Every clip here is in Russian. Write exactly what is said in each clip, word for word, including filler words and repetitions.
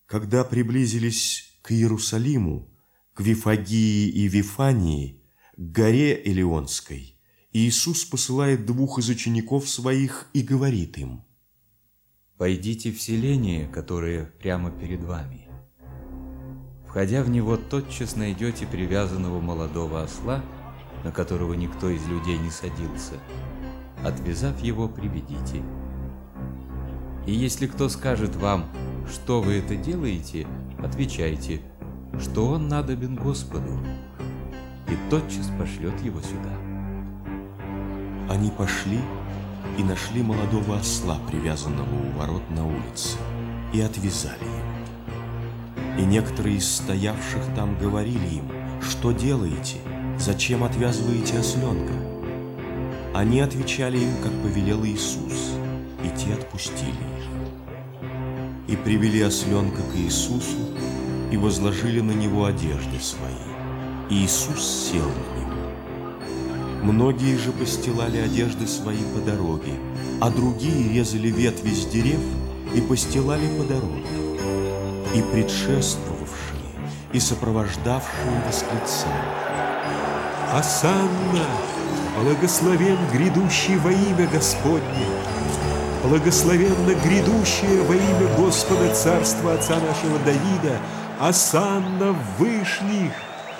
Когда приблизились к Иерусалиму, к Вифагии и Вифании, к горе Илионской, Иисус посылает двух из учеников своих и говорит им: «Пойдите в селение, которое прямо перед вами. Входя в него, тотчас найдете привязанного молодого осла, на которого никто из людей не садился. Отвязав его, приведите. И если кто скажет вам, что вы это делаете, отвечайте, что он надобен Господу, и тотчас пошлет его сюда». Они пошли и нашли молодого осла, привязанного у ворот на улице, и отвязали его. И некоторые из стоявших там говорили им: «Что делаете? Зачем отвязываете осленка?» Они отвечали им, как повелел Иисус, и те отпустили их. И привели осленка к Иисусу, и возложили на него одежды свои. И Иисус сел на него. Многие же постилали одежды свои по дороге, а другие резали ветви с дерев и постилали по дороге. И предшествовавшие, и сопровождавшие восклицали: «Осанна! Благословен грядущий во имя Господне! Благословенно грядущее во имя Господа царства отца нашего Давида! Осанна вышлих!»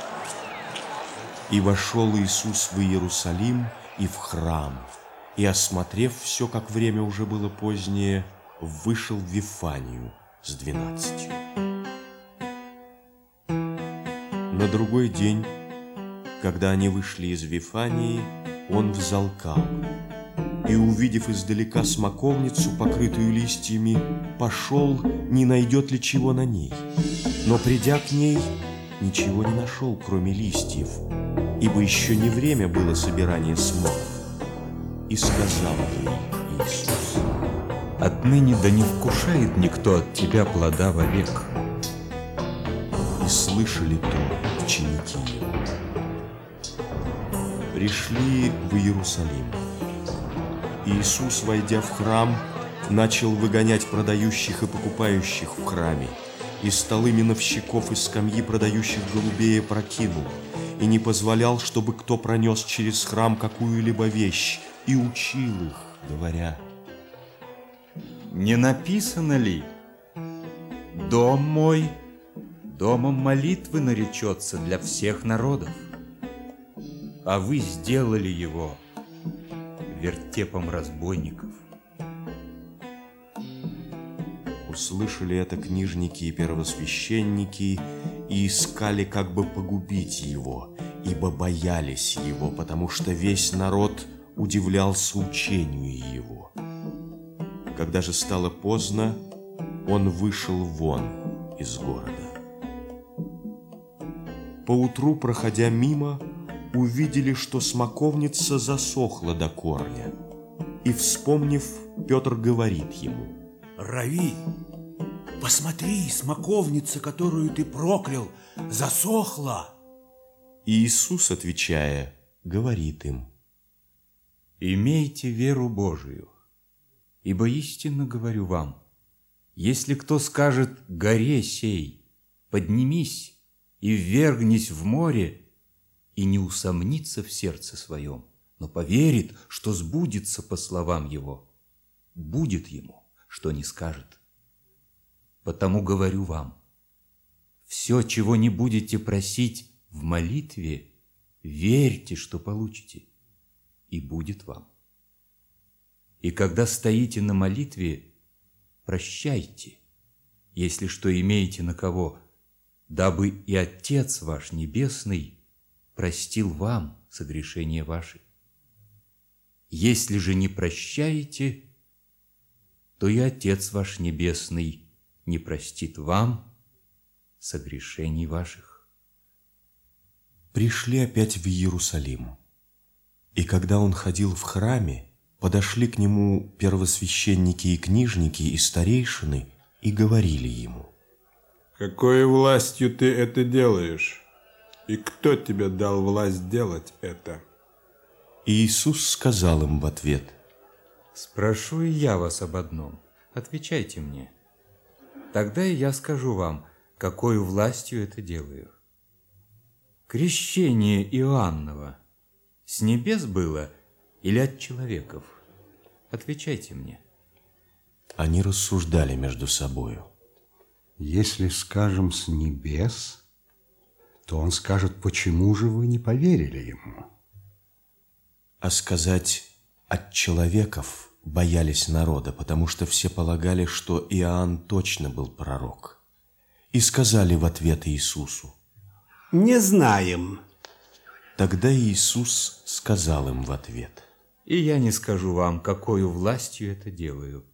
И вошел Иисус в Иерусалим и в храм, и, осмотрев все, как время уже было позднее, вышел в Вифанию с двенадцатью. На другой день, когда они вышли из Вифании, он взалкал, и, увидев издалека смоковницу, покрытую листьями, пошел, не найдет ли чего на ней. Но, придя к ней, ничего не нашел, кроме листьев, ибо еще не время было собирания смоков. И сказал ей Иисус: «Отныне да не вкушает никто от тебя плода вовек». И слышали то ученики его. Пришли в Иерусалим. Иисус, войдя в храм, начал выгонять продающих и покупающих в храме, и столы миновщиков и скамьи продающих голубей опрокинул, и не позволял, чтобы кто пронес через храм какую-либо вещь, и учил их, говоря: «Не написано ли: дом мой домом молитвы наречется для всех народов? А вы сделали его вертепом разбойников». Услышали это книжники и первосвященники и искали, как бы погубить его, ибо боялись его, потому что весь народ удивлялся учению его. Когда же стало поздно, он вышел вон из города. Поутру, проходя мимо, увидели, что смоковница засохла до корня. И, вспомнив, Петр говорит ему: «Рави, посмотри, смоковница, которую ты проклял, засохла!» И Иисус, отвечая, говорит им: «Имейте веру Божию, ибо истинно говорю вам, если кто скажет горе сей: поднимись и ввергнись в море, и не усомнится в сердце своем, но поверит, что сбудется по словам его, будет ему, что не скажет. Потому говорю вам, все, чего не будете просить в молитве, верьте, что получите, и будет вам. И когда стоите на молитве, прощайте, если что имеете на кого, дабы и Отец ваш Небесный простил вам согрешения ваши. Если же не прощаете, то и Отец ваш Небесный не простит вам согрешений ваших». Пришли опять в Иерусалим. И когда он ходил в храме, подошли к нему первосвященники и книжники и старейшины и говорили ему: «Какой властью ты это делаешь? И кто тебе дал власть делать это?» И Иисус сказал им в ответ: «Спрошу и я вас об одном. Отвечайте мне. Тогда и я скажу вам, какой властью это делаю. Крещение Иоаннова с небес было или от человеков? Отвечайте мне. Они рассуждали между собою. Если скажем с небес, то он скажет, почему же вы не поверили ему? А сказать от человеков боялись народа, потому что все полагали, что Иоанн точно был пророк. И сказали в ответ Иисусу: «Не знаем». Тогда Иисус сказал им в ответ: И я не скажу вам, какой властью это делаю.